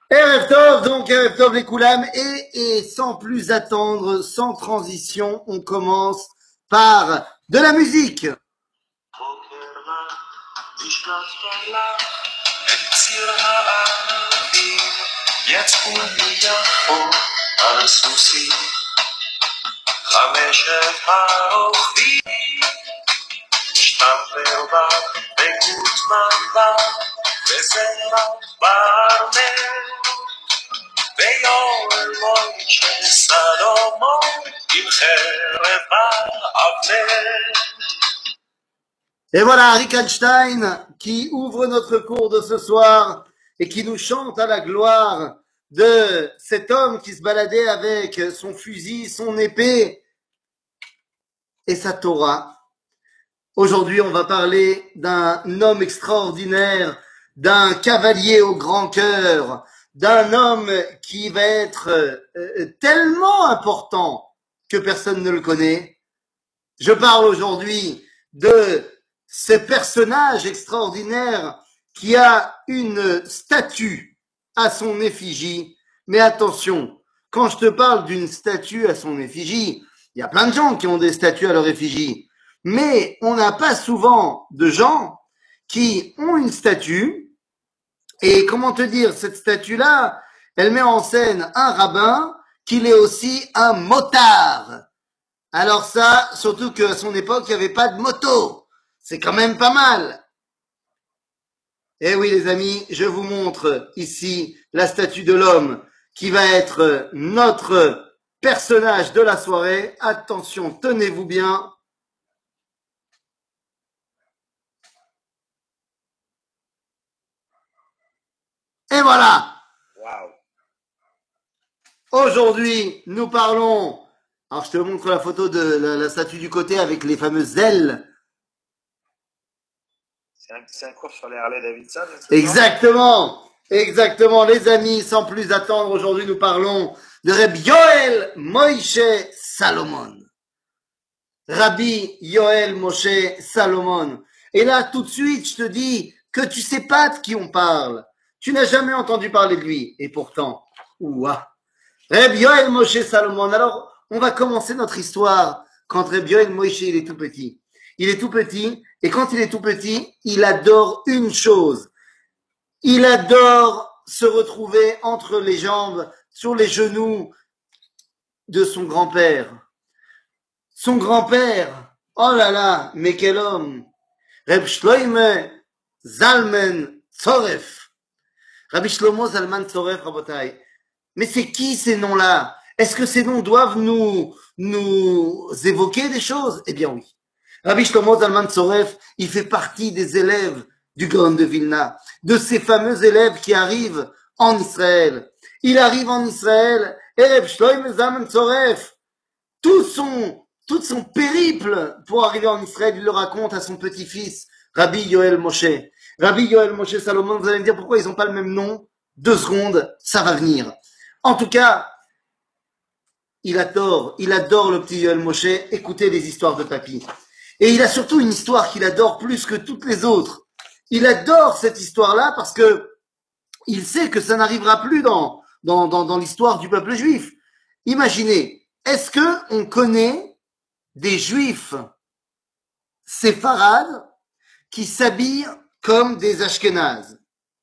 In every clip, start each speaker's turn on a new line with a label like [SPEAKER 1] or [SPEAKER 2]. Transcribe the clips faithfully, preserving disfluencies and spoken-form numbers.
[SPEAKER 1] Erev Tov, donc Erev Tov les Koulam, et, et sans plus attendre, sans transition, on commence par de la musique.
[SPEAKER 2] ויואל מוישה סלומון עם חרב האבנר.
[SPEAKER 1] Et voilà, Rick Einstein qui ouvre notre cours de ce soir et qui nous chante à la gloire de cet homme qui se baladait avec son fusil, son épée et sa Torah. Aujourd'hui, on va parler d'un homme extraordinaire, d'un cavalier au grand cœur, d'un homme qui va être euh, tellement important que personne ne le connaît. Je parle aujourd'hui de ce personnage extraordinaire qui a une statue à son effigie. Mais attention, quand je te parle d'une statue à son effigie, il y a plein de gens qui ont des statues à leur effigie. Mais on n'a pas souvent de gens qui ont une statue. Et comment te dire, cette statue-là, elle met en scène un rabbin qu'il est aussi un motard. Alors ça, surtout qu'à son époque, il n'y avait pas de moto. C'est quand même pas mal. Eh oui, les amis, je vous montre ici la statue de l'homme qui va être notre personnage de la soirée. Attention, tenez-vous bien. Et voilà.
[SPEAKER 2] Wow.
[SPEAKER 1] Aujourd'hui, nous parlons. Alors, je te montre la photo de la, la statue du côté avec les fameuses ailes.
[SPEAKER 2] C'est un, c'est un cours sur les Harley Davidson.
[SPEAKER 1] Exactement. Exactement, les amis, sans plus attendre, aujourd'hui nous parlons de Rabbi Yoel Moshe Salomon. Rabbi Yoel Moshe Salomon. Et là, tout de suite, je te dis que tu sais pas de qui on parle. Tu n'as jamais entendu parler de lui. Et pourtant, ouah. Rabbi Yoel Moshe Salomon. Alors, on va commencer notre histoire quand Rabbi Yoel Moshe, il est tout petit. Il est tout petit, et quand il est tout petit, il adore une chose. Il adore se retrouver entre les jambes, sur les genoux de son grand-père. Son grand-père, oh là là, mais quel homme! Reb Shloime Zalman Tzoref. Rabbi Shlomo Zalman Tzoref, Rabotai. Mais c'est qui ces noms-là? Est-ce que ces noms doivent nous, nous évoquer des choses? Eh bien oui. Rabbi Shlomo Zalman Tzoref, il fait partie des élèves du Gaon de Vilna, de ces fameux élèves qui arrivent en Israël. Il arrive en Israël, et Reb Shlomo Zalman Tzoref, tout son, tout son périple pour arriver en Israël, il le raconte à son petit-fils, Rabbi Yoel Moshe. Rabbi Yoel Moshe Salomon, vous allez me dire pourquoi ils n'ont pas le même nom? Deux secondes, ça va venir. En tout cas, il adore, il adore le petit Yoel Moshe, écouter les histoires de papy. Et il a surtout une histoire qu'il adore plus que toutes les autres. Il adore cette histoire-là parce que il sait que ça n'arrivera plus dans, dans, dans, dans l'histoire du peuple juif. Imaginez, est-ce que on connaît des juifs séfarades qui s'habillent comme des ashkénazes?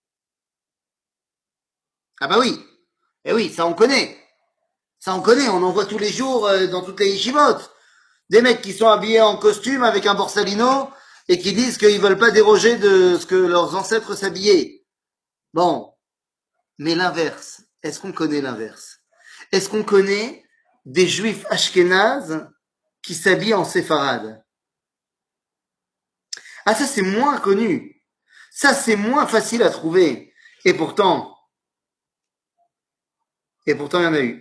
[SPEAKER 1] Ah bah oui, eh oui, ça on connaît. Ça on connaît, on en voit tous les jours euh, dans toutes les yeshivot. Des mecs qui sont habillés en costume avec un borsalino et qui disent qu'ils veulent pas déroger de ce que leurs ancêtres s'habillaient. Bon, mais l'inverse, est-ce qu'on connaît l'inverse? Est-ce qu'on connaît des juifs ashkénazes qui s'habillent en séfarade? Ah, ça c'est moins connu. Ça c'est moins facile à trouver. Et pourtant, et pourtant il y en a eu.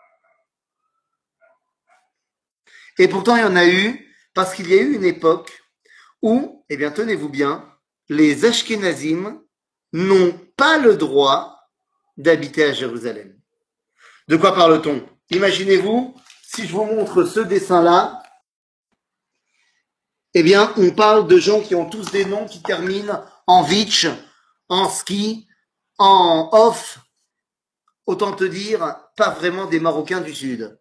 [SPEAKER 1] Et pourtant il y en a eu parce qu'il y a eu une époque où, eh bien tenez-vous bien, les ashkénazim n'ont pas le droit d'habiter à Jérusalem. De quoi parle-t-on? Imaginez-vous, si je vous montre ce dessin-là, eh bien, on parle de gens qui ont tous des noms qui terminent en vitch, en ski, en off. autant te dire, pas vraiment des Marocains du Sud.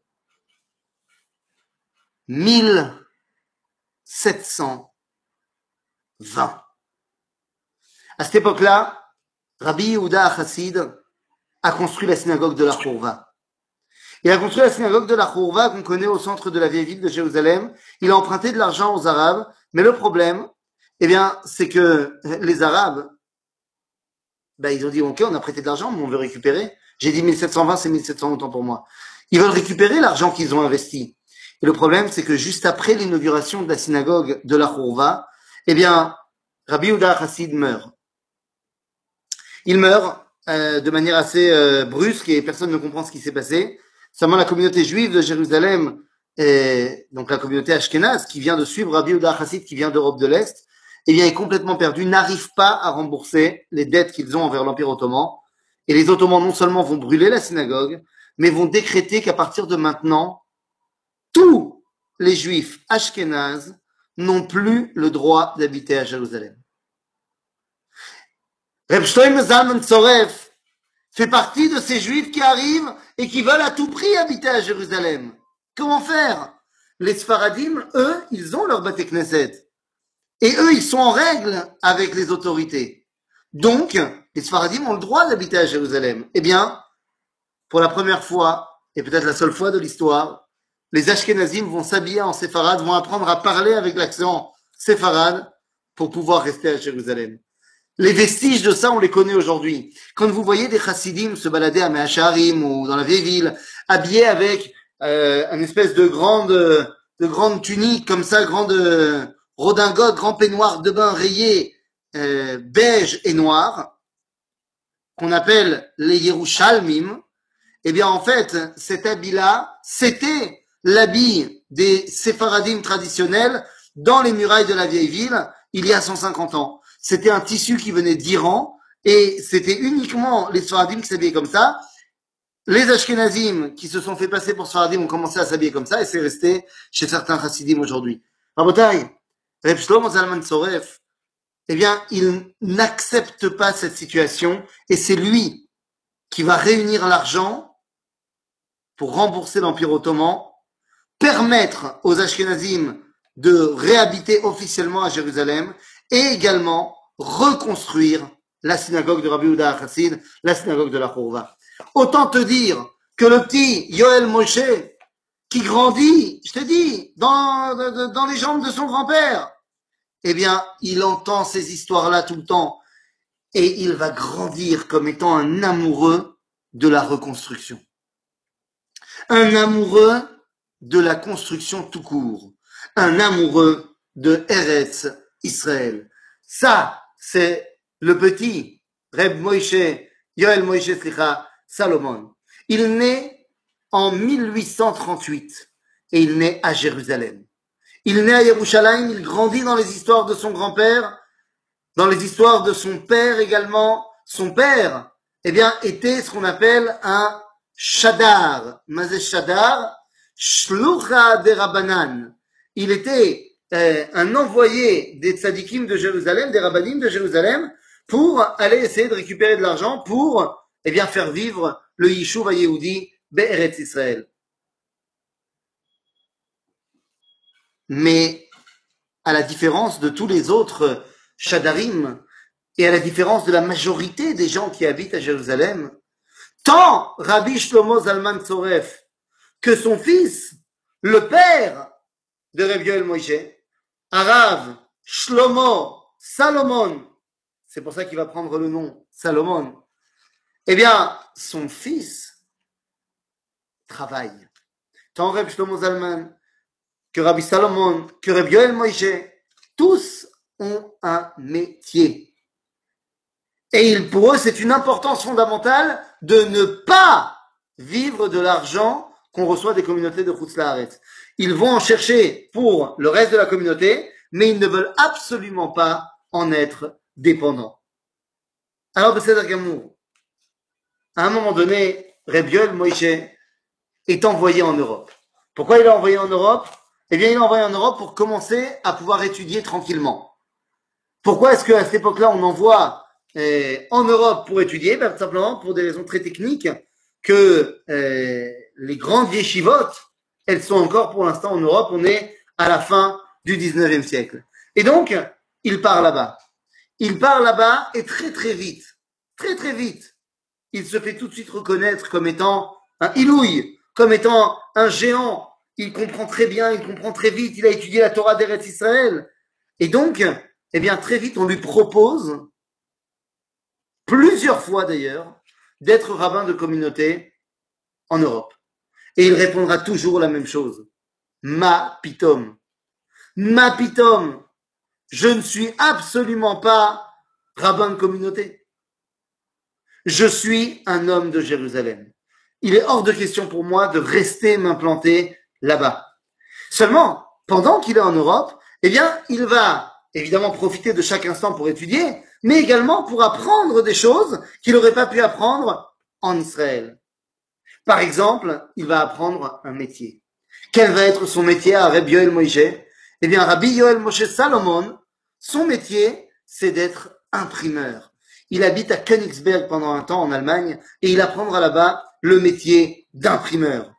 [SPEAKER 1] mille sept cent vingt. À cette époque-là, Rabbi Yehuda Chassid a construit la synagogue de la Chourva. Il a construit la synagogue de la Chourva qu'on connaît au centre de la vieille ville de Jérusalem. Il a emprunté de l'argent aux Arabes, mais le problème, eh bien, c'est que les Arabes, ben, ils ont dit, ok, on a prêté de l'argent, mais on veut récupérer. J'ai dit mille sept cent vingt, c'est mille sept cents autant pour moi. Ils veulent récupérer l'argent qu'ils ont investi. Et le problème, c'est que juste après l'inauguration de la synagogue de la Chourva, eh bien, Rabbi Yehuda Chassid meurt. Il meurt euh, de manière assez euh, brusque et personne ne comprend ce qui s'est passé. Seulement la communauté juive de Jérusalem, et donc la communauté ashkénaze, qui vient de suivre Rabbi Yehuda Chassid, qui vient d'Europe de l'Est, eh bien, est complètement perdu, n'arrive pas à rembourser les dettes qu'ils ont envers l'Empire ottoman. Et les Ottomans non seulement vont brûler la synagogue, mais vont décréter qu'à partir de maintenant, tous les juifs ashkénazes n'ont plus le droit d'habiter à Jérusalem. Reb Shlomo Zalman Tzoref fait partie de ces juifs qui arrivent et qui veulent à tout prix habiter à Jérusalem. Comment faire? Les Sfaradim, eux, ils ont leur Bate Knesset. Et eux, ils sont en règle avec les autorités. Donc, les Sfaradim ont le droit d'habiter à Jérusalem. Eh bien, pour la première fois, et peut-être la seule fois de l'histoire, les Ashkenazim vont s'habiller en séfarade, vont apprendre à parler avec l'accent séfarade pour pouvoir rester à Jérusalem. Les vestiges de ça, on les connaît aujourd'hui. Quand vous voyez des chassidim se balader à Mehacharim ou dans la vieille ville, habillés avec euh, une espèce de grande, de grande tunique comme ça, grande euh, redingote, grand peignoir de bain rayé euh, beige et noir, qu'on appelle les Yerushalmim, eh bien en fait, cet habit-là, c'était l'habit des séfaradim traditionnels dans les murailles de la vieille ville il y a cent cinquante ans. C'était un tissu qui venait d'Iran et c'était uniquement les Sfaradim qui s'habillaient comme ça. Les Ashkenazim qui se sont fait passer pour Sfaradim ont commencé à s'habiller comme ça et c'est resté chez certains Chassidim aujourd'hui. Rabotai, Reb Shlomo Zalman Tzoref, eh bien, il n'accepte pas cette situation et c'est lui qui va réunir l'argent pour rembourser l'Empire ottoman, permettre aux Ashkenazim de réhabiter officiellement à Jérusalem et également reconstruire la synagogue de Rabbi Yehuda Chassid, la synagogue de la Chourva. Autant te dire que le petit Yoel Moshe, qui grandit, je te dis, dans, dans, dans les jambes de son grand-père, eh bien, il entend ces histoires-là tout le temps et il va grandir comme étant un amoureux de la reconstruction. Un amoureux de la construction tout court. Un amoureux de Eretz Israël. Ça, c'est le petit Reb Moshe, Yoel Moshe Slicha Salomon. Il naît en mille huit cent trente-huit et il naît à Jérusalem. Il naît à Yerushalayim, il grandit dans les histoires de son grand-père, dans les histoires de son père également. Son père, eh bien, était ce qu'on appelle un Shadar. Mazé Shadar, Shlucha de Rabbanan. Il était euh, un envoyé des tzadikim de Jérusalem, des rabbanim de Jérusalem, pour aller essayer de récupérer de l'argent pour, eh bien, faire vivre le Yishuv Yehudi Be'eretz Israël. Mais, à la différence de tous les autres Shadarim, et à la différence de la majorité des gens qui habitent à Jérusalem, tant Rabbi Shlomo Zalman Tzoref que son fils, le père de Reb Yoel Moshe, Arav Shlomo Salomon, c'est pour ça qu'il va prendre le nom Salomon, eh bien, son fils travaille. Tant Reb Shlomo Zalman que Rabbi Salomon, que Reb Yoel Moshe, tous ont un métier. Et il, pour eux, c'est une importance fondamentale de ne pas vivre de l'argent qu'on reçoit des communautés de Chutz La'aretz. Ils vont en chercher pour le reste de la communauté, mais ils ne veulent absolument pas en être dépendants. Alors, Besséder Gamour, à un moment donné, Reb Yoel Moshe est envoyé en Europe. Pourquoi il est envoyé en Europe? Eh bien, il est envoyé en Europe pour commencer à pouvoir étudier tranquillement. Pourquoi est-ce qu'à cette époque-là, on envoie eh, en Europe pour étudier? Ben, tout simplement pour des raisons très techniques, que euh, les grandes yeshivot, elles sont encore pour l'instant en Europe, on est à la fin du dix-neuvième siècle. Et donc, il part là-bas. Il part là-bas et très très vite, très très vite, il se fait tout de suite reconnaître comme étant un Ilouï, comme étant un géant. Il comprend très bien, il comprend très vite, il a étudié la Torah d'Eretz Israël. Et donc, eh bien, très vite, on lui propose, plusieurs fois d'ailleurs, d'être rabbin de communauté en Europe. Et il répondra toujours la même chose. Ma pitom. Ma pitom. Je ne suis absolument pas rabbin de communauté. Je suis un homme de Jérusalem. Il est hors de question pour moi de rester m'implanter là-bas. Seulement, pendant qu'il est en Europe, eh bien, il va évidemment profiter de chaque instant pour étudier, mais également pour apprendre des choses qu'il n'aurait pas pu apprendre en Israël. Par exemple, il va apprendre un métier. Quel va être son métier à Rabbi Yoel Moshe? Eh bien, Rabbi Yoel Moshe Salomon, son métier, c'est d'être imprimeur. Il habite à Königsberg pendant un temps en Allemagne et il apprendra là-bas le métier d'imprimeur.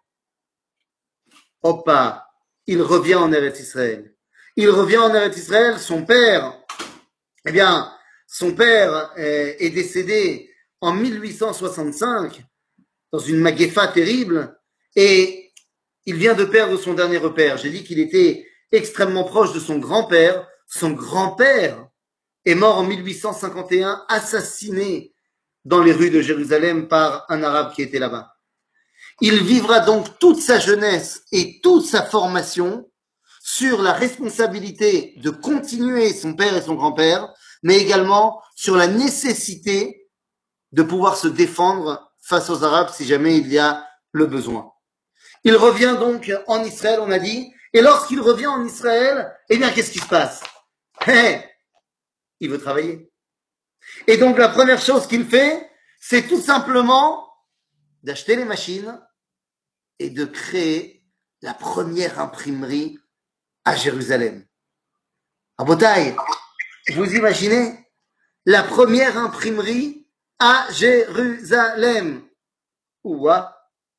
[SPEAKER 1] Hoppa, il revient en Eretz Israël. Il revient en Eretz Israël, son père, eh bien, son père est, est décédé en mille huit cent soixante-cinq dans une maguefa terrible et il vient de perdre son dernier repère. J'ai dit qu'il était extrêmement proche de son grand-père. Son grand-père est mort en mille huit cent cinquante et un, assassiné dans les rues de Jérusalem par un arabe qui était là-bas. Il vivra donc toute sa jeunesse et toute sa formation sur la responsabilité de continuer son père et son grand-père, mais également sur la nécessité de pouvoir se défendre face aux Arabes si jamais il y a le besoin. Il revient donc en Israël, on a dit, et lorsqu'il revient en Israël, eh bien, qu'est-ce qui se passe? Hey, il veut travailler. Et donc, la première chose qu'il fait, c'est tout simplement d'acheter les machines et de créer la première imprimerie à Jérusalem. À Botaï, vous imaginez la première imprimerie à Jérusalem. Ouah.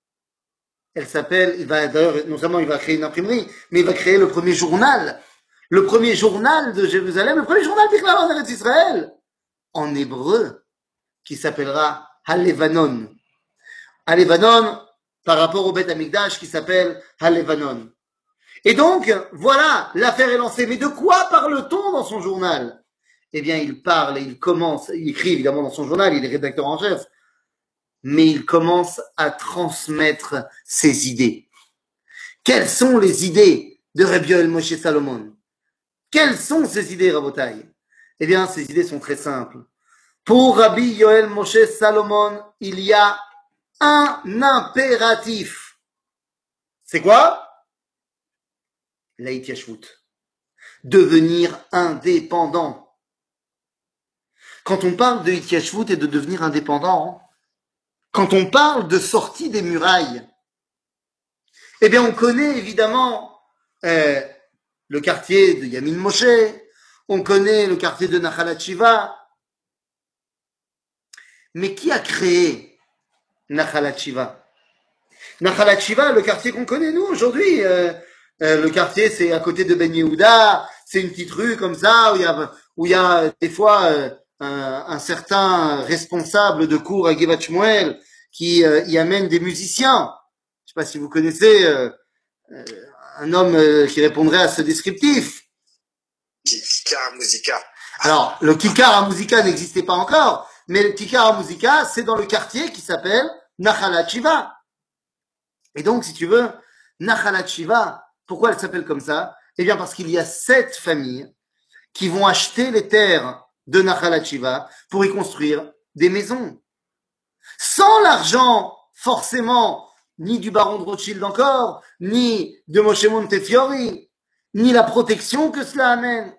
[SPEAKER 1] Elle s'appelle, il va d'ailleurs, non seulement il va créer une imprimerie, mais il va créer le premier journal. Le premier journal de Jérusalem, le premier journal d'Israël en Eretz Israël, en hébreu, qui s'appellera Halevanon. Halevanon, par rapport au Beth Amikdash, qui s'appelle Halevanon. Et donc, voilà, l'affaire est lancée. Mais de quoi parle-t-on dans son journal? Eh bien, il parle et il commence, il écrit évidemment dans son journal, il est rédacteur en chef, mais il commence à transmettre ses idées. Quelles sont les idées de Rabbi Yoel Moshe Salomon? Quelles sont ces idées, Rabotai? Eh bien, ces idées sont très simples. Pour Rabbi Yoel Moshe Salomon, il y a un impératif. C'est quoi? La Hityashvut. Devenir indépendant. Quand on parle de Hityashvut et de devenir indépendant, quand on parle de sortie des murailles, eh bien, on connaît évidemment euh, le quartier de Yamin Moshe, on connaît le quartier de Nachalat Shiva. Mais qui a créé Nachalat Shiva? Nachalat Shiva, le quartier qu'on connaît nous aujourd'hui, euh, euh, le quartier c'est à côté de Ben Yehuda, c'est une petite rue comme ça où il y a, où il y a des fois euh, un, un certain responsable de cours à Givat Shmuel qui euh, y amène des musiciens. Je sais pas si vous connaissez euh, euh, un homme euh, qui répondrait à ce descriptif.
[SPEAKER 2] Kikar Musica.
[SPEAKER 1] Alors, le Kikar à Musica n'existait pas encore, mais le Kikar à Musica, c'est dans le quartier qui s'appelle Nachalat Shiva. Et donc, si tu veux, Nachalat Shiva, pourquoi elle s'appelle comme ça? Eh bien, parce qu'il y a sept familles qui vont acheter les terres de Nachalat Shiva pour y construire des maisons. Sans l'argent, forcément, ni du baron de Rothschild encore, ni de Moshe Montefiore, ni la protection que cela amène.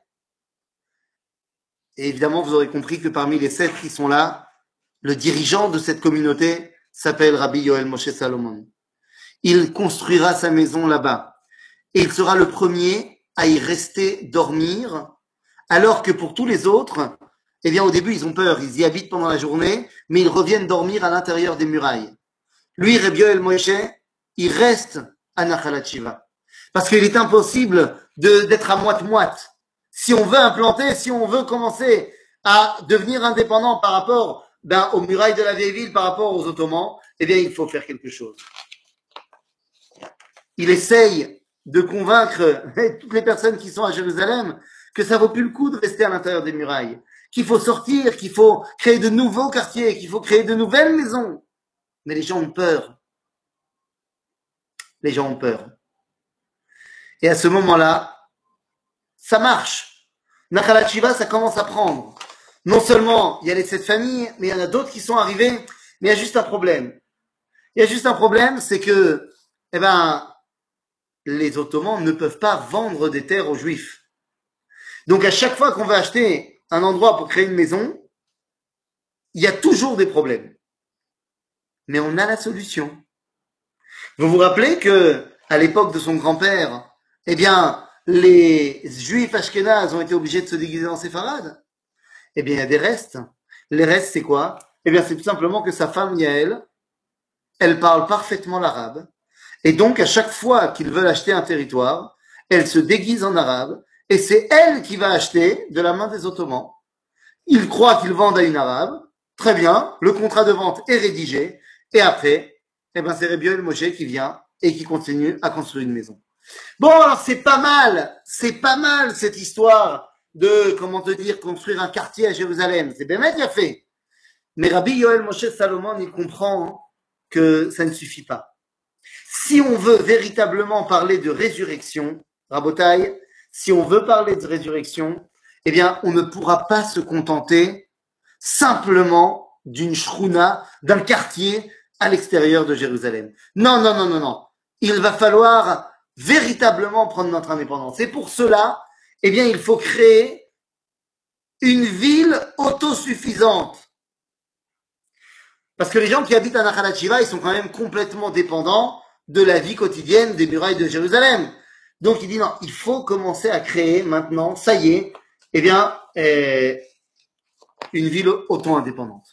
[SPEAKER 1] Et évidemment, vous aurez compris que parmi les sept qui sont là, le dirigeant de cette communauté s'appelle Rabbi Yoel Moshe Salomon. Il construira sa maison là-bas. Et il sera le premier à y rester dormir, alors que pour tous les autres, eh bien, au début, ils ont peur. Ils y habitent pendant la journée, mais ils reviennent dormir à l'intérieur des murailles. Lui, Rabbi Yoel Moshe, il reste à Nachalat Shiva. Parce qu'il est impossible de, d'être à moite-moite. Si on veut implanter, si on veut commencer à devenir indépendant par rapport ben, aux murailles de la vieille ville, par rapport aux Ottomans, eh bien, il faut faire quelque chose. Il essaye de convaincre toutes les personnes qui sont à Jérusalem que ça vaut plus le coup de rester à l'intérieur des murailles, qu'il faut sortir, qu'il faut créer de nouveaux quartiers, qu'il faut créer de nouvelles maisons. Mais les gens ont peur. Les gens ont peur. Et à ce moment-là, ça marche. Nachalat Shiva, ça commence à prendre. Non seulement il y a les sept familles, mais il y en a d'autres qui sont arrivés, mais il y a juste un problème. Il y a juste un problème, c'est que, eh ben, les Ottomans ne peuvent pas vendre des terres aux Juifs. Donc à chaque fois qu'on va acheter un endroit pour créer une maison, il y a toujours des problèmes. Mais on a la solution. Vous vous rappelez que, à l'époque de son grand-père, eh bien, les Juifs ashkénazes ont été obligés de se déguiser en séfarades. Eh bien, il y a des restes. Les restes, c'est quoi? Eh bien, c'est tout simplement que sa femme, Yael, elle parle parfaitement l'arabe. Et donc, à chaque fois qu'ils veulent acheter un territoire, elle se déguise en arabe. Et c'est elle qui va acheter de la main des Ottomans. Ils croient qu'ils vendent à une arabe. Très bien. Le contrat de vente est rédigé. Et après, eh ben, c'est Rabbi Yoel Moshe qui vient et qui continue à construire une maison. Bon, alors c'est pas mal. C'est pas mal cette histoire de, comment te dire, construire un quartier à Jérusalem. C'est bien bien fait. Mais Rabbi Yoel Moshe Salomon, il comprend que ça ne suffit pas. Si on veut véritablement parler de résurrection, Rabotai, si on veut parler de résurrection, eh bien, on ne pourra pas se contenter simplement d'une shruna, d'un quartier à l'extérieur de Jérusalem. Non, non, non, non, non. Il va falloir véritablement prendre notre indépendance. Et pour cela, eh bien, il faut créer une ville autosuffisante. Parce que les gens qui habitent à Nachalat Shiva, ils sont quand même complètement dépendants de la vie quotidienne des murailles de Jérusalem. Donc il dit non, il faut commencer à créer maintenant, ça y est, eh bien, euh, une ville auto-indépendante.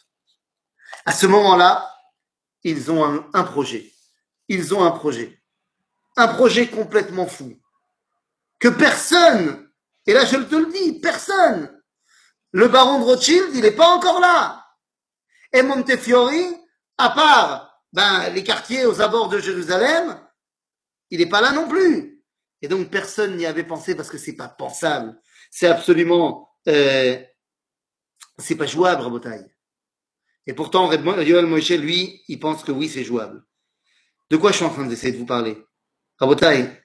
[SPEAKER 1] À ce moment-là, ils ont un, un projet. Ils ont un projet. Un projet complètement fou. Que personne, et là je te le dis, personne, le baron de Rothschild, il n'est pas encore là. Et Montefiore, à part ben, les quartiers aux abords de Jérusalem, il n'est pas là non plus. Et donc personne n'y avait pensé parce que c'est pas pensable. C'est absolument, euh, c'est pas jouable, Rabotai. Et pourtant, Yoel Moshe, lui, il pense que oui, c'est jouable. De quoi je suis en train d'essayer de vous parler? Rabotai,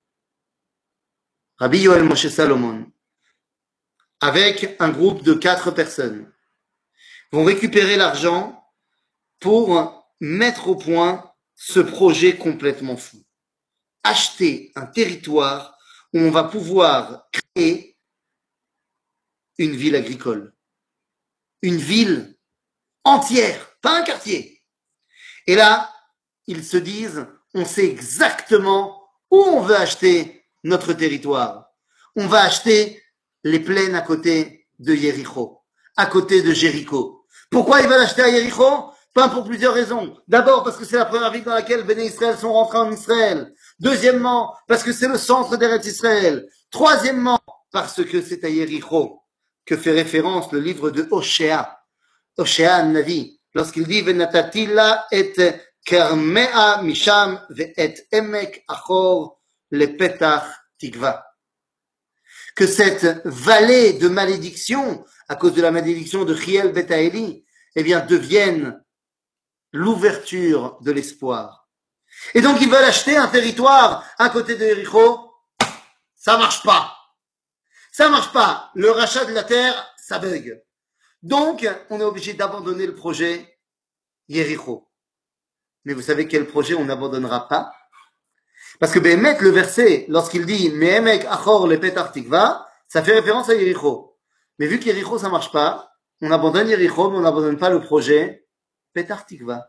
[SPEAKER 1] Rabbi Yoel Moshe Salomon, avec un groupe de quatre personnes, vont récupérer l'argent pour mettre au point ce projet complètement fou. Acheter un territoire où on va pouvoir créer une ville agricole. Une ville entière, pas un quartier. Et là, ils se disent, on sait exactement où on veut acheter notre territoire. On va acheter les plaines à côté de Jéricho, à côté de Jéricho. Pourquoi ils veulent acheter à Jéricho? Pas pour plusieurs raisons. D'abord parce que c'est la première ville dans laquelle Béné Israël sont rentrés en Israël. Deuxièmement, parce que c'est le centre d'Eretz Israël. Troisièmement, parce que c'est à Jéricho que fait référence le livre de Oshéa. Oshéa Navi, lorsqu'il dit Venatatila et Kermea Misham ve'et Emek Achor le Petach Tikva. Que cette vallée de malédiction, à cause de la malédiction de Chiel Betaeli, eh bien, devienne l'ouverture de l'espoir. Et donc, ils veulent acheter un territoire à côté de Jéricho. Ça marche pas. Ça marche pas. Le rachat de la terre, ça bug. Donc, on est obligé d'abandonner le projet Jéricho. Mais vous savez quel projet on n'abandonnera pas? Parce que Béhémet, le verset, lorsqu'il dit Mehemek Achor le Petach Tikva, ça fait référence à Jéricho. Mais vu que Jéricho, ça marche pas, on abandonne Jéricho, mais on n'abandonne pas le projet Petach Tikva.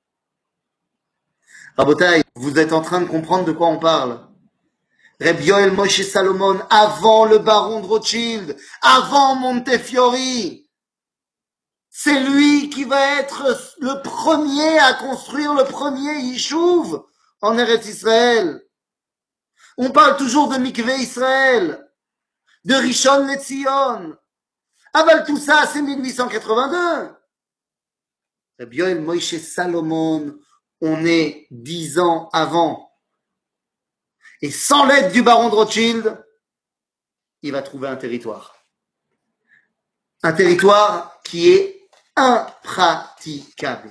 [SPEAKER 1] Rabotai, vous êtes en train de comprendre de quoi on parle. Rabbi Yoel Moshe Salomon, avant le baron de Rothschild, avant Montefiore, C'est lui qui va être le premier à construire le premier Yishuv en Eretz Israël. On parle toujours de Mikveh Israël, de Rishon LeZion. Ah ben tout ça, c'est mille huit cent quatre-vingt-deux. Rabbi Yoel Moïse Salomon, on est dix ans avant. Et sans l'aide du baron de Rothschild, il va trouver un territoire. Un territoire qui est impraticable.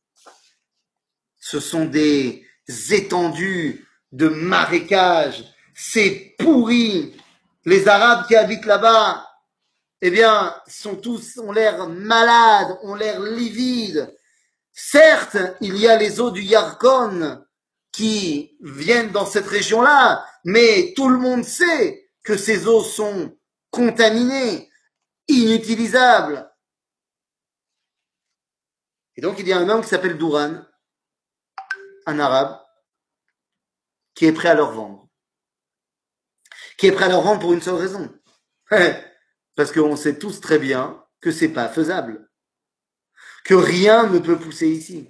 [SPEAKER 1] Ce sont des étendues de marécages, c'est pourri. Les Arabes qui habitent là-bas, eh bien, sont tous, ont l'air malades, ont l'air livides. Certes, il y a les eaux du Yarkon qui viennent dans cette région-là, mais tout le monde sait que ces eaux sont contaminées, inutilisables. Et donc, il y a un homme qui s'appelle Douran, un arabe, qui est prêt à leur vendre. Qui est prêt à leur vendre pour une seule raison. Parce qu'on sait tous très bien que c'est pas faisable. Que rien ne peut pousser ici.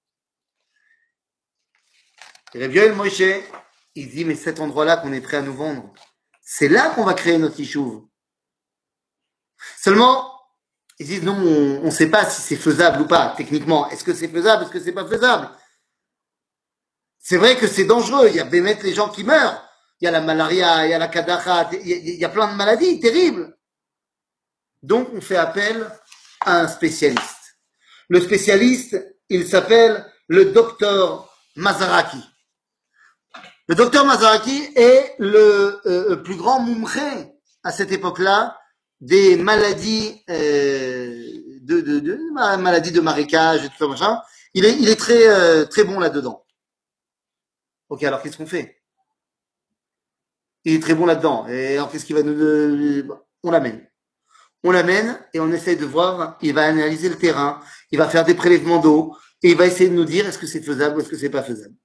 [SPEAKER 1] Et Rabbi Yoel Moshe, il dit, mais cet endroit-là qu'on est prêt à nous vendre, c'est là qu'on va créer notre Yishuv. Seulement, ils disent, non, on ne sait pas si c'est faisable ou pas, techniquement. Est-ce que c'est faisable? Est-ce que c'est pas faisable? C'est vrai que c'est dangereux. Il y a bémet les gens qui meurent. Il y a la malaria, il y a la kadacha, il y a, il y a plein de maladies terribles. Donc, on fait appel à un spécialiste. Le spécialiste, il s'appelle le docteur Mazaraki. Le docteur Mazaraki est le euh, plus grand moumré à cette époque-là des maladies euh, de, de, de maladies de marécage et tout ça machin. Il est, il est très euh, très bon là-dedans. Ok, alors qu'est-ce qu'on fait? Il est très bon là-dedans. Et alors qu'est-ce qu'il va nous... Euh, on l'amène. On l'amène et on essaie de voir, il va analyser le terrain, il va faire des prélèvements d'eau et il va essayer de nous dire est-ce que c'est faisable ou est-ce que c'est pas faisable.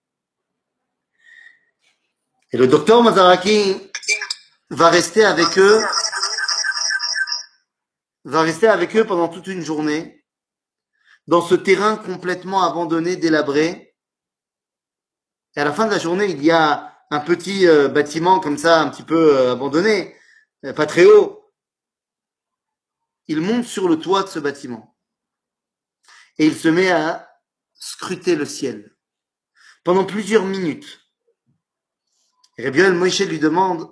[SPEAKER 1] Et le docteur Mazaraki va rester avec eux, va rester avec eux pendant toute une journée dans ce terrain complètement abandonné, délabré. Et à la fin de la journée, il y a un petit euh, bâtiment comme ça, un petit peu euh, abandonné, euh, pas très haut. Il monte sur le toit de ce bâtiment et il se met à scruter le ciel pendant plusieurs minutes. Et Rabbi Yoel Moshe lui demande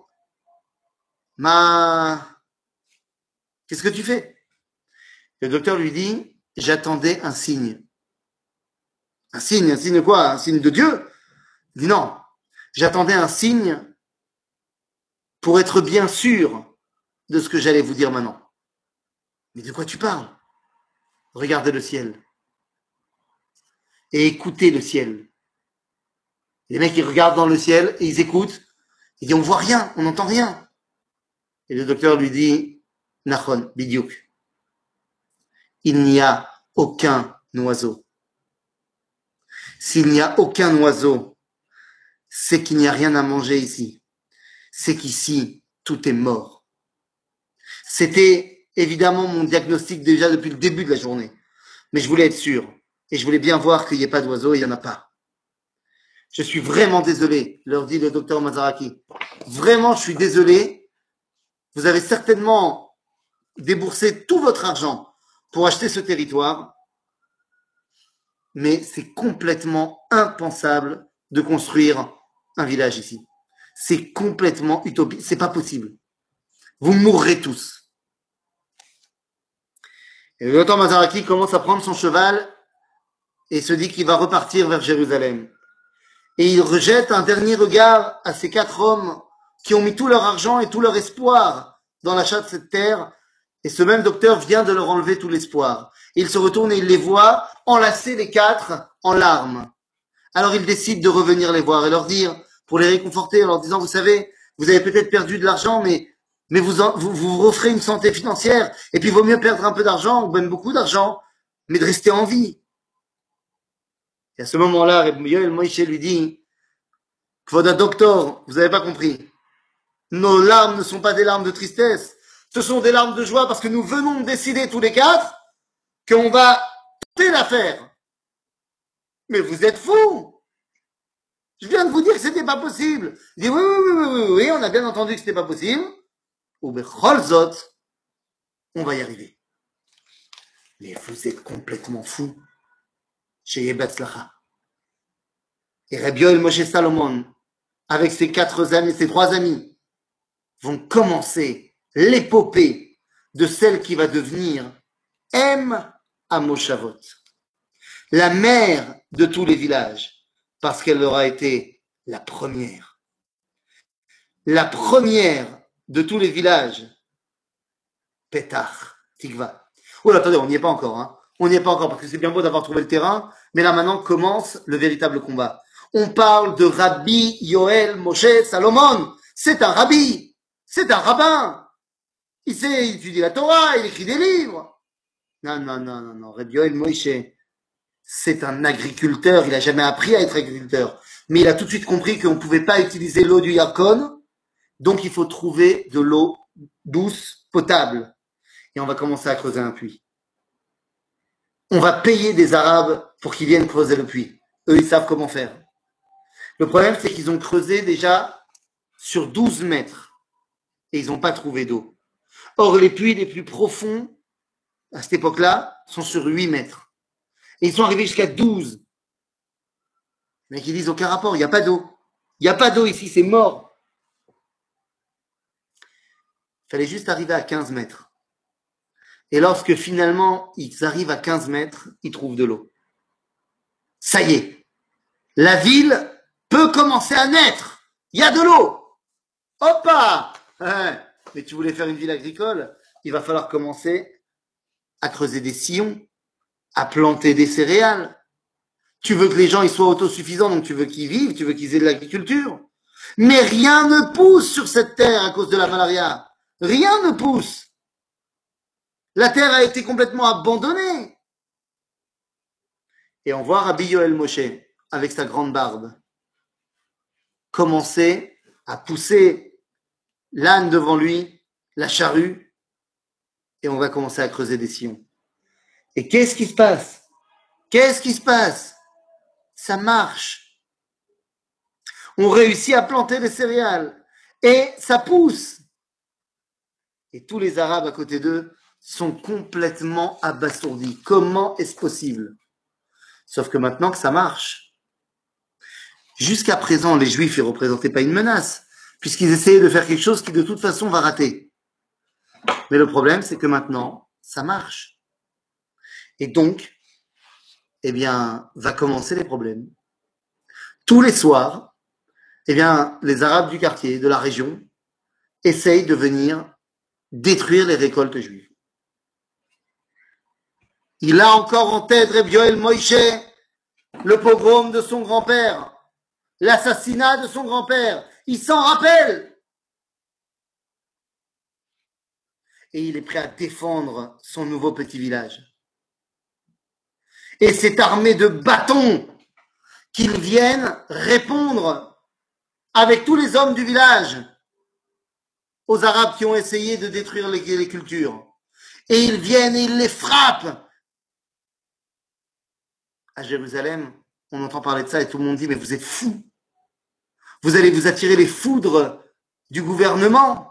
[SPEAKER 1] Ma, qu'est-ce que tu fais? Le docteur lui dit j'attendais un signe. Un signe, un signe quoi? Un signe de Dieu? Il dit non, j'attendais un signe pour être bien sûr de ce que j'allais vous dire maintenant. Mais de quoi tu parles? Regardez le ciel et écoutez le ciel. Les mecs ils regardent dans le ciel et ils écoutent. Ils disent on voit rien, on n'entend rien. Et le docteur lui dit Nachon, Bidiouk, il n'y a aucun oiseau. S'il n'y a aucun oiseau, c'est qu'il n'y a rien à manger ici. C'est qu'ici, tout est mort. C'était évidemment mon diagnostic déjà depuis le début de la journée. Mais je voulais être sûr. Et je voulais bien voir qu'il n'y ait pas d'oiseaux et il n'y en a pas. Je suis vraiment désolé, leur dit le docteur Mazaraki. Vraiment, je suis désolé. Vous avez certainement déboursé tout votre argent pour acheter ce territoire. Mais c'est complètement impensable de construire un village ici. C'est complètement utopique. C'est pas possible. Vous mourrez tous. Et le docteur Mazaraki commence à prendre son cheval et se dit qu'il va repartir vers Jérusalem. Et il rejette un dernier regard à ces quatre hommes qui ont mis tout leur argent et tout leur espoir dans l'achat de cette terre. Et ce même docteur vient de leur enlever tout l'espoir. Et il se retourne et il les voit enlacer les quatre en larmes. Alors il décide de revenir les voir et leur dire, pour les réconforter, en leur disant, vous savez, vous avez peut-être perdu de l'argent, mais, mais vous, en, vous, vous offrez une santé financière. Et puis il vaut mieux perdre un peu d'argent, ou même beaucoup d'argent, mais de rester en vie. Et à ce moment-là, Rabbi Yoel Moshe lui dit, Kvoda docteur, vous n'avez pas compris. Nos larmes ne sont pas des larmes de tristesse. Ce sont des larmes de joie parce que nous venons de décider tous les quatre qu'on va tenter l'affaire. Mais vous êtes fous! Je viens de vous dire que c'était pas possible. Il dit oui, oui, oui, oui, oui, oui, on a bien entendu que c'était pas possible. Ou Becholzot, on va y arriver. Mais vous êtes complètement fous. Chez Yebatzlacha. Et Rabbi Yoel Moshe Salomon, avec ses quatre amis, ses trois amis, vont commencer l'épopée de celle qui va devenir M à Moshavot, la mère de tous les villages, parce qu'elle aura été la première. La première de tous les villages, Petach, Tikva. Oh là, attendez, on n'y est pas encore, hein. On n'y est pas encore, parce que c'est bien beau d'avoir trouvé le terrain, mais là maintenant commence le véritable combat. On parle de Rabbi Yoel Moshe Salomon. C'est un rabbi, c'est un rabbin. Il sait, il étudie la Torah, il écrit des livres. Non, non, non, non, non. Rabbi Yoel Moshe, c'est un agriculteur. Il n'a jamais appris à être agriculteur. Mais il a tout de suite compris qu'on ne pouvait pas utiliser l'eau du Yarkon. Donc il faut trouver de l'eau douce, potable. Et on va commencer à creuser un puits. On va payer des Arabes pour qu'ils viennent creuser le puits. Eux, ils savent comment faire. Le problème, c'est qu'ils ont creusé déjà sur douze mètres et ils n'ont pas trouvé d'eau. Or, les puits les plus profonds, à cette époque-là, sont sur huit mètres. Et ils sont arrivés jusqu'à douze. Mais ils disent aucun rapport, il n'y a pas d'eau. Il n'y a pas d'eau ici, c'est mort. Il fallait juste arriver à quinze mètres. Et lorsque finalement ils arrivent à quinze mètres, ils trouvent de l'eau. Ça y est, la ville peut commencer à naître. Il y a de l'eau. Hoppa! Ouais. Mais tu voulais faire une ville agricole, il va falloir commencer à creuser des sillons, à planter des céréales. Tu veux que les gens ils soient autosuffisants, donc tu veux qu'ils vivent, tu veux qu'ils aient de l'agriculture. Mais rien ne pousse sur cette terre à cause de la malaria. Rien ne pousse. La terre a été complètement abandonnée. Et on voit Rabbi Yoel Moshe, avec sa grande barbe, commencer à pousser l'âne devant lui, la charrue, et on va commencer à creuser des sillons. Et qu'est-ce qui se passe? Qu'est-ce qui se passe? Ça marche. On réussit à planter des céréales, et ça pousse. Et tous les Arabes à côté d'eux sont complètement abasourdis. Comment est-ce possible? Sauf que maintenant que ça marche, jusqu'à présent, les Juifs ne représentaient pas une menace, puisqu'ils essayaient de faire quelque chose qui de toute façon va rater. Mais le problème, c'est que maintenant, ça marche. Et donc, eh bien, va commencer les problèmes. Tous les soirs, eh bien, les Arabes du quartier, de la région, essayent de venir détruire les récoltes juives. Il a encore en tête Rabbi Yoel Moshe, le pogrom de son grand-père, l'assassinat de son grand-père. Il s'en rappelle. Et il est prêt à défendre son nouveau petit village. Et c'est armé de bâtons qu'ils viennent répondre avec tous les hommes du village aux Arabes qui ont essayé de détruire les, les cultures. Et ils viennent et ils les frappent. À Jérusalem, on entend parler de ça et tout le monde dit, mais vous êtes fous. Vous allez vous attirer les foudres du gouvernement.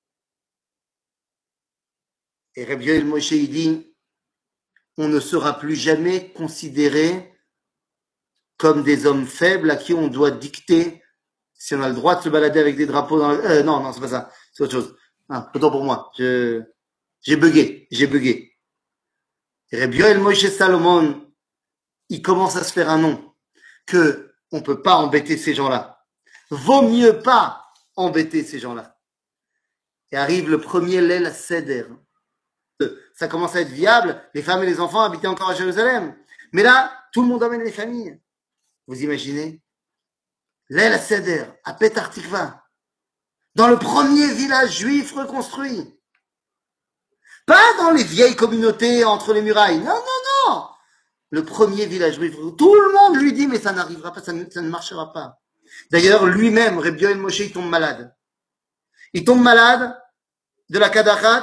[SPEAKER 1] Et Rabbi Yoel Moshe il dit, on ne sera plus jamais considéré comme des hommes faibles à qui on doit dicter si on a le droit de se balader avec des drapeaux dans le... euh, non, non, c'est pas ça, c'est autre chose. Ah, autant pour moi, je, j'ai bugué, j'ai bugué. Et Rabbi Yoel Moshe Salomon, il commence à se faire un nom, que on peut pas embêter ces gens-là. Vaut mieux pas embêter ces gens-là. Et arrive le premier Leil Seder. Ça commence à être viable, les femmes et les enfants habitaient encore à Jérusalem. Mais là, tout le monde emmène les familles. Vous imaginez? Leil Seder, à Petach Tikva, dans le premier village juif reconstruit. Pas dans les vieilles communautés entre les murailles. Non, non, non. Le premier village juif. Tout le monde lui dit, mais ça n'arrivera pas, ça ne, ça ne marchera pas. D'ailleurs, lui-même, Rabbi Yoel Moshe, il tombe malade. Il tombe malade de la Kadachat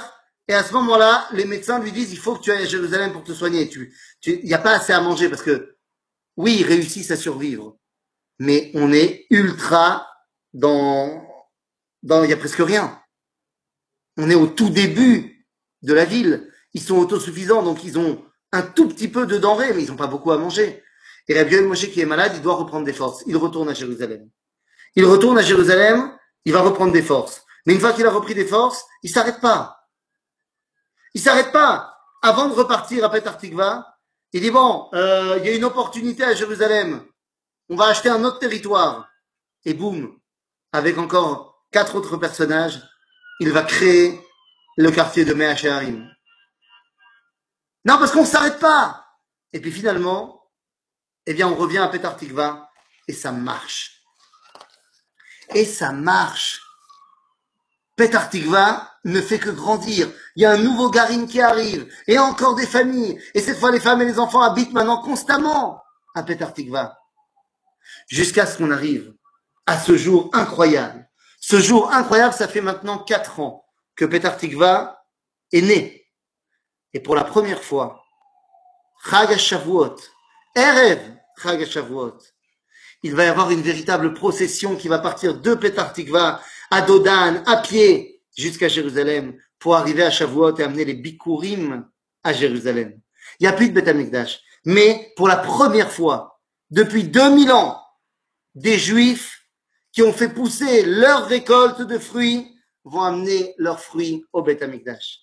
[SPEAKER 1] Et à ce moment-là, les médecins lui disent, il faut que tu ailles à Jérusalem pour te soigner. Tu, tu, il n'y a pas assez à manger parce que, oui, ils réussissent à survivre, mais on est ultra dans, dans, il n'y a presque rien. On est au tout début de la ville. Ils sont autosuffisants, donc ils ont un tout petit peu de denrées, mais ils n'ont pas beaucoup à manger. Et Rabbi Yoel Moshe qui est malade, il doit reprendre des forces. Il retourne à Jérusalem. Il retourne à Jérusalem, il va reprendre des forces. Mais une fois qu'il a repris des forces, il s'arrête pas. Il s'arrête pas. Avant de repartir à Petah Tikva, il dit bon, euh, il y a une opportunité à Jérusalem. On va acheter un autre territoire. Et boum, avec encore quatre autres personnages, il va créer le quartier de Mea Shearim. Non, parce qu'on ne s'arrête pas. Et puis finalement, eh bien, on revient à Petah Tikva et ça marche. Et ça marche. Petah Tikva ne fait que grandir. Il y a un nouveau Garim qui arrive. Et encore des familles. Et cette fois, les femmes et les enfants habitent maintenant constamment à Petah Tikva. Jusqu'à ce qu'on arrive à ce jour incroyable. Ce jour incroyable, ça fait maintenant quatre ans que Petah Tikva est né. Et pour la première fois, Chag HaShavuot, Erev Chag HaShavuot, il va y avoir une véritable procession qui va partir de Petah Tikva à Dodan, à pied, jusqu'à Jérusalem, pour arriver à Shavuot et amener les Bikurim à Jérusalem. Il n'y a plus de Beth Amikdash. Mais pour la première fois, depuis deux mille ans, des Juifs qui ont fait pousser leur récolte de fruits vont amener leurs fruits au Beth Amikdash.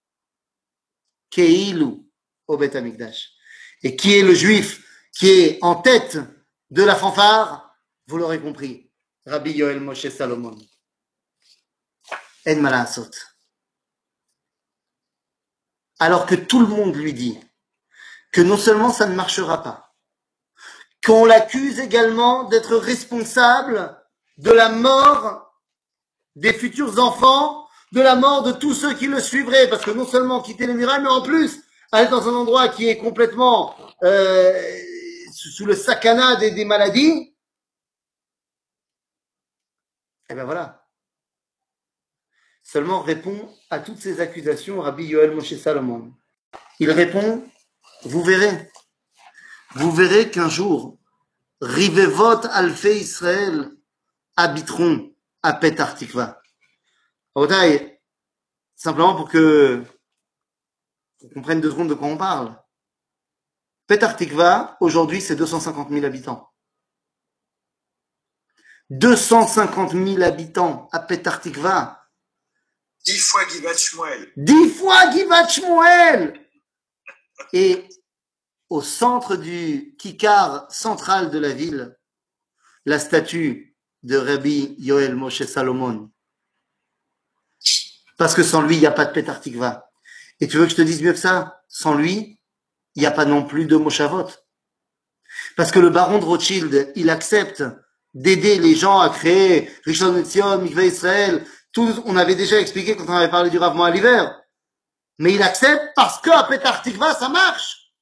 [SPEAKER 1] Keilu au Beth Amikdash. Et qui est le Juif qui est en tête de la fanfare? Vous l'aurez compris, Rabbi Yoel Moshe Salomon. En malasot. Alors que tout le monde lui dit que non seulement ça ne marchera pas, qu'on l'accuse également d'être responsable de la mort des futurs enfants, de la mort de tous ceux qui le suivraient, parce que non seulement quitter les murailles, mais en plus aller dans un endroit qui est complètement euh, sous le sakana des, des maladies. Et ben voilà. Seulement répond à toutes ces accusations Rabbi Yoel Moshe Salomon. Il répond, vous verrez, vous verrez qu'un jour, Rivevot Alfei Israël habiteront à Petah Tikva. Rabotai, simplement pour que vous compreniez deux secondes de quoi on parle. Petah Tikva, aujourd'hui, c'est deux cent cinquante mille habitants. deux cent cinquante mille habitants à Petah Tikva.
[SPEAKER 2] Dix fois Givat Shmuel.
[SPEAKER 1] Dix fois Givat Shmuel. Et au centre du kikar central de la ville, la statue de Rabbi Yoel Moshe Salomon. Parce que sans lui, il n'y a pas de Petah Tikva. Et tu veux que je te dise mieux que ça? Sans lui, il n'y a pas non plus de Moshavot. Parce que le baron de Rothschild, il accepte d'aider les gens à créer Rishon LeZion, Mikveh Israël. Tout, on avait déjà expliqué quand on avait parlé du Rav Moa l'hiver. Mais il accepte parce qu'à Petah Tikva, ça marche.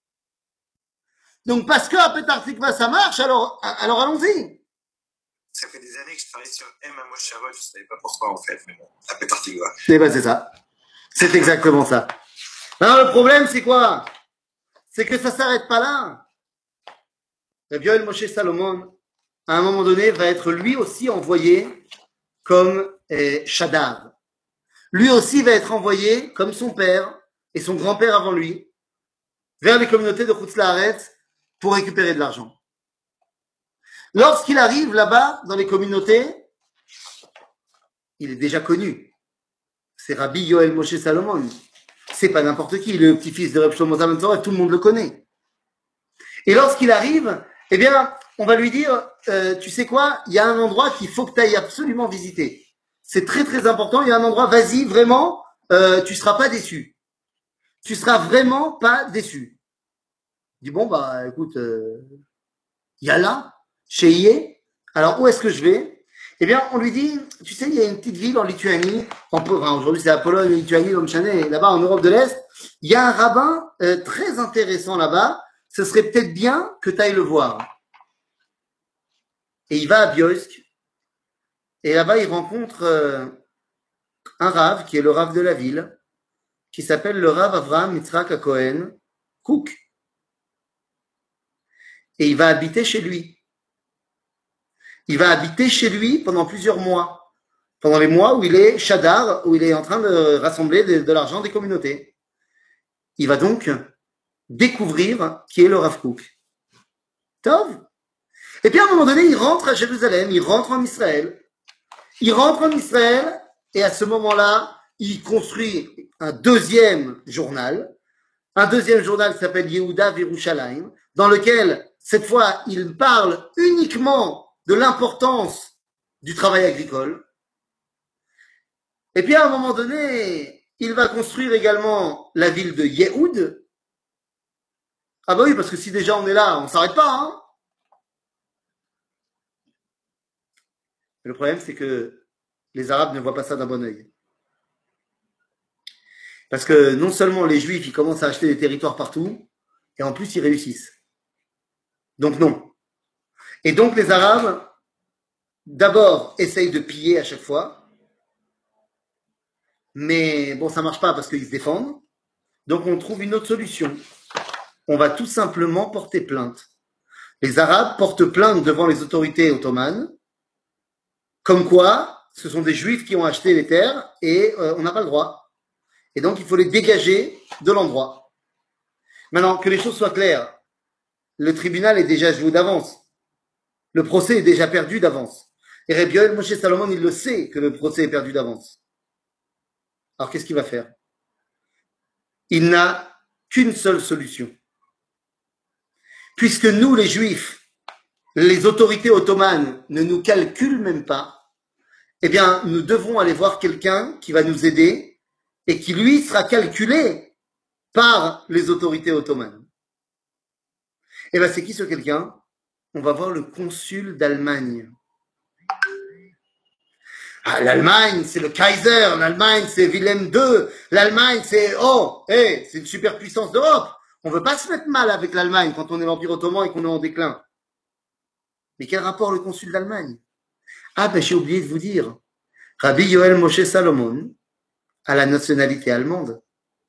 [SPEAKER 1] Donc parce qu'à Petah Tikva, ça marche, alors, alors allons-y.
[SPEAKER 2] Ça fait des années que je travaille sur M à Moshavot, je ne savais pas pourquoi en fait, mais bon, à Petah Tikva.
[SPEAKER 1] Eh ben c'est ça. C'est exactement ça. Alors le problème, c'est quoi? C'est que ça ne s'arrête pas là. Rabbi Yoel Moshe Salomon, à un moment donné, va être lui aussi envoyé comme eh, Shadar. Lui aussi va être envoyé, comme son père et son grand-père avant lui, vers les communautés de Chutz La'aretz pour récupérer de l'argent. Lorsqu'il arrive là-bas, dans les communautés, il est déjà connu. C'est Rabbi Yoel Moshe Salomon. C'est pas n'importe qui, le petit-fils de Reb Shlomo Zalman Torah, tout le monde le connaît. Et lorsqu'il arrive, eh bien, on va lui dire, euh, tu sais quoi, il y a un endroit qu'il faut que tu ailles absolument visiter. C'est très très important, il y a un endroit, vas-y, vraiment, euh, tu seras pas déçu. Tu seras vraiment pas déçu. Il dit, bon, bah, écoute, euh, il y a là, chez Ié. Alors, où est-ce que je vais? Eh bien, on lui dit, tu sais, il y a une petite ville en Lituanie, en, enfin, aujourd'hui c'est la Pologne, Lituanie, Lomchané, là-bas en Europe de l'Est. Il y a un rabbin euh, très intéressant là-bas. Ce serait peut-être bien que tu ailles le voir. Et il va à Biosk. Et là-bas, il rencontre euh, un rave qui est le rave de la ville. qui s'appelle le Rav Avraham Yitzhak HaKohen Kook. Et il va habiter chez lui. Il va habiter chez lui pendant plusieurs mois. Pendant les mois où il est Shadar, où il est en train de rassembler de, de l'argent des communautés. Il va donc découvrir qui est le Rav Kook. Tov. Et puis à un moment donné, il rentre à Jérusalem, il rentre en Israël. Il rentre en Israël et à ce moment-là, il construit un deuxième journal. Un deuxième journal qui s'appelle Yehuda Virushalayim, dans lequel, cette fois, il parle uniquement de l'importance du travail agricole. Et puis à un moment donné, il va construire également la ville de Yehoud. Ah bah oui, parce que si déjà on est là, on ne s'arrête pas, hein. Le problème, c'est que les Arabes ne voient pas ça d'un bon œil. Parce que non seulement les Juifs, ils commencent à acheter des territoires partout, et en plus, ils réussissent. Donc non. Et donc les Arabes, d'abord, essayent de piller à chaque fois, mais bon, ça marche pas parce qu'ils se défendent. Donc on trouve une autre solution. On va tout simplement porter plainte. Les Arabes portent plainte devant les autorités ottomanes, comme quoi ce sont des Juifs qui ont acheté les terres et euh, on n'a pas le droit. Et donc il faut les dégager de l'endroit. Maintenant, que les choses soient claires, le tribunal est déjà joué d'avance. Le procès est déjà perdu d'avance. Et Rabbi Yoel Moshe Salomon, il le sait que le procès est perdu d'avance. Alors qu'est-ce qu'il va faire? Il n'a qu'une seule solution. Puisque nous, les Juifs, les autorités ottomanes ne nous calculent même pas, eh bien, nous devons aller voir quelqu'un qui va nous aider et qui, lui, sera calculé par les autorités ottomanes. Eh bien, c'est qui ce quelqu'un? On va voir le consul d'Allemagne. Ah, l'Allemagne, c'est le Kaiser, l'Allemagne, c'est Wilhelm deux, l'Allemagne, c'est, oh, hey, c'est une superpuissance d'Europe. On ne veut pas se mettre mal avec l'Allemagne quand on est l'Empire ottoman et qu'on est en déclin. Mais quel rapport le consul d'Allemagne? Ah, ben j'ai oublié de vous dire, Rabbi Yoel Moshe Salomon a la nationalité allemande.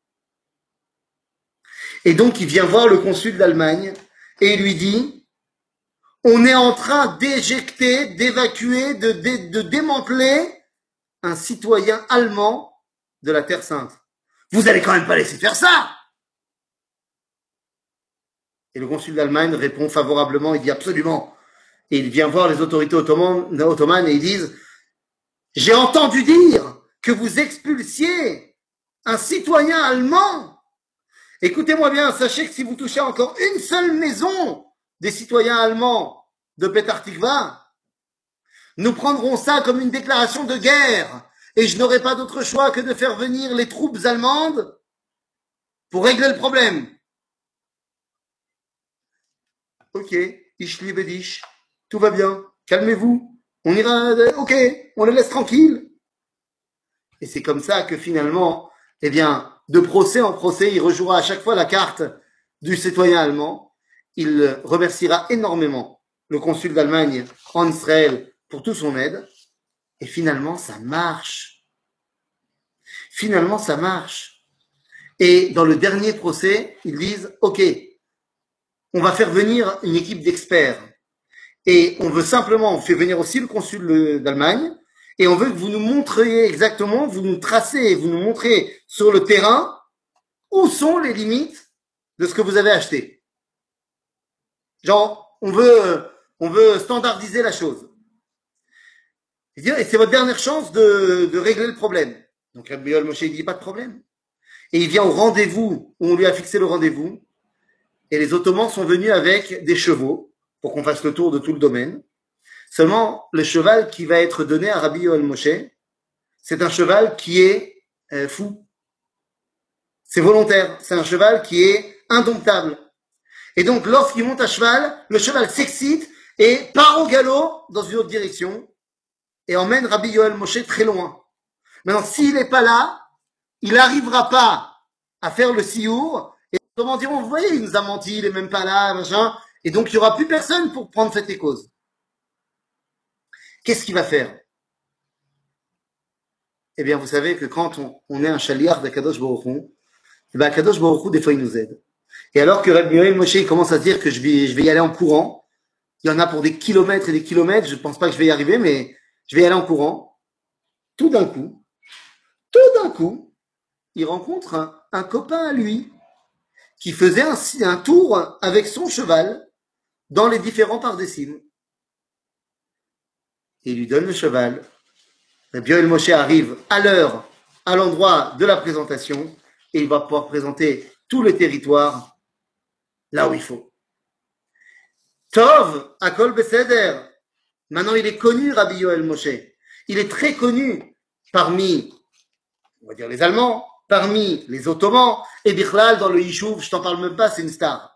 [SPEAKER 1] Et donc il vient voir le consul d'Allemagne et il lui dit, on est en train d'éjecter, d'évacuer, de, de, de démanteler un citoyen allemand de la Terre Sainte. Vous allez quand même pas laisser faire ça! Et le consul d'Allemagne répond favorablement, il dit absolument. Et il vient voir les autorités ottomanes, ottomanes et ils disent, j'ai entendu dire que vous expulsiez un citoyen allemand. Écoutez-moi bien, sachez que si vous touchez encore une seule maison des citoyens allemands de Petah Tikva, nous prendrons ça comme une déclaration de guerre et je n'aurai pas d'autre choix que de faire venir les troupes allemandes pour régler le problème. Ok, Ishli Bedish, tout va bien, calmez-vous, on ira, ok, on les laisse tranquilles. Et c'est comme ça que finalement, eh bien, de procès en procès, il rejouera à chaque fois la carte du citoyen allemand. Il remerciera énormément le consul d'Allemagne en Israël pour toute son aide. Et finalement, ça marche. Finalement, ça marche. Et dans le dernier procès, ils disent, OK, on va faire venir une équipe d'experts. Et on veut simplement, on fait venir aussi le consul d'Allemagne, et on veut que vous nous montriez exactement, vous nous tracez, vous nous montrez sur le terrain où sont les limites de ce que vous avez acheté. Genre, on veut, on veut standardiser la chose. Et c'est votre dernière chance de, de régler le problème. Donc Rabbi Yoel Moshe dit pas de problème. Et il vient au rendez-vous où on lui a fixé le rendez-vous. Et les Ottomans sont venus avec des chevaux pour qu'on fasse le tour de tout le domaine. Seulement, le cheval qui va être donné à Rabbi Yoel Moshe, c'est un cheval qui est euh, fou. C'est volontaire. C'est un cheval qui est indomptable. Et donc, lorsqu'il monte à cheval, le cheval s'excite et part au galop dans une autre direction et emmène Rabbi Yoel Moshe très loin. Maintenant, s'il n'est pas là, il n'arrivera pas à faire le siour. Et les Ottomans diront, vous voyez, il nous a menti, il n'est même pas là, machin. Et donc, il n'y aura plus personne pour prendre fait et cause. Qu'est-ce qu'il va faire? Eh bien, vous savez que quand on, on est un chaliard d'Akadosh Baruch Hu, eh bien, Akadosh Baruch Hu, des fois, il nous aide. Et alors que Rabbi Yoel Moshe, il commence à se dire que je vais, je vais y aller en courant, il y en a pour des kilomètres et des kilomètres, je ne pense pas que je vais y arriver, mais je vais y aller en courant. Tout d'un coup, tout d'un coup, il rencontre un, un copain à lui qui faisait un, un tour avec son cheval dans les différents Pardesim. Il lui donne le cheval. Rabbi Yoel Moshe arrive à l'heure, à l'endroit de la présentation, et il va pouvoir présenter tout le territoire là où il faut. Tov, Akol Beseder. Maintenant, il est connu, Rabbi Yoel Moshe. Il est très connu parmi, on va dire, les Allemands, parmi les Ottomans, et Bichlal, dans le Yishuv, je t'en parle même pas, c'est une star.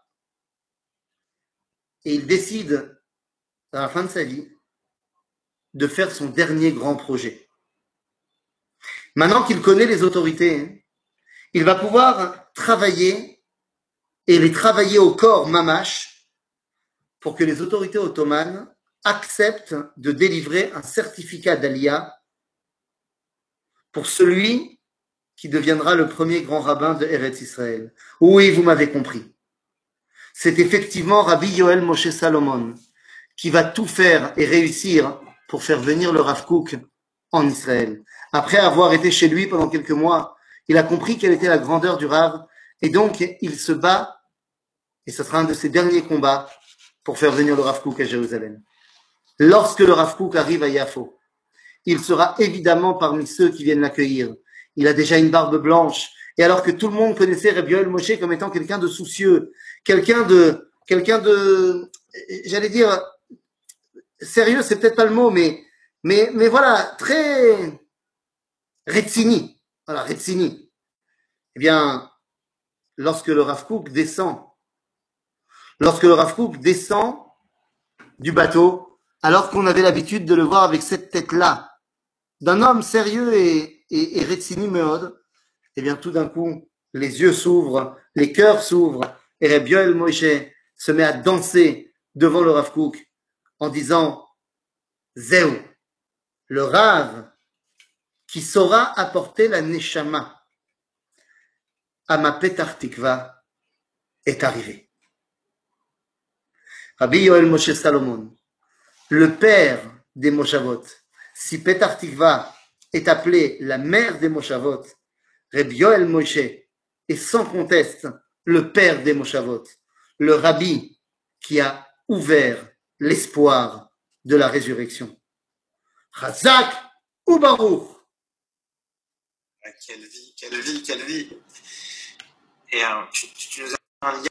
[SPEAKER 1] Et il décide, à la fin de sa vie, de faire son dernier grand projet. Maintenant qu'il connaît les autorités, il va pouvoir travailler, et les travailler au corps mamash, pour que les autorités ottomanes acceptent de délivrer un certificat d'Aliyah pour celui qui deviendra le premier grand rabbin de Eretz Israël. Oui, vous m'avez compris. C'est effectivement Rabbi Yoel Moshe Salomon qui va tout faire et réussir pour faire venir le Rav Kook en Israël. Après avoir été chez lui pendant quelques mois, il a compris quelle était la grandeur du Rav et donc il se bat, et ce sera un de ses derniers combats pour faire venir le Rav Kook à Jérusalem. Lorsque le Rav Kook arrive à Yafo, il sera évidemment parmi ceux qui viennent l'accueillir. Il a déjà une barbe blanche. Et alors que tout le monde connaissait Rabbi Yoel Moshe comme étant quelqu'un de soucieux, quelqu'un de, quelqu'un de, j'allais dire, sérieux, c'est peut-être pas le mot, mais, mais, mais voilà, très Retzini. Voilà, Retzini. Eh bien, lorsque le Rav Kook descend, lorsque le Rav Kook descend du bateau, alors qu'on avait l'habitude de le voir avec cette tête-là, d'un homme sérieux et, et, et Retzini Meod, et bien tout d'un coup, les yeux s'ouvrent, les cœurs s'ouvrent, et Rabbi Yoel Moshe se met à danser devant le Rav Kook en disant Zéou, le Rav qui saura apporter la Neshama à ma Petar Tikva est arrivé. Rabbi Yoel Moshe Salomon, le père des Moshavot. Si Petar Tikva est appelée la mère des Moshavot, Rabbi Yoel Moshe est sans conteste le père des Moshavot, le rabbi qui a ouvert l'espoir de la résurrection. Chazak ou Baruch.
[SPEAKER 2] Quelle vie, quelle vie, quelle vie. Et euh, tu, tu nous as un lien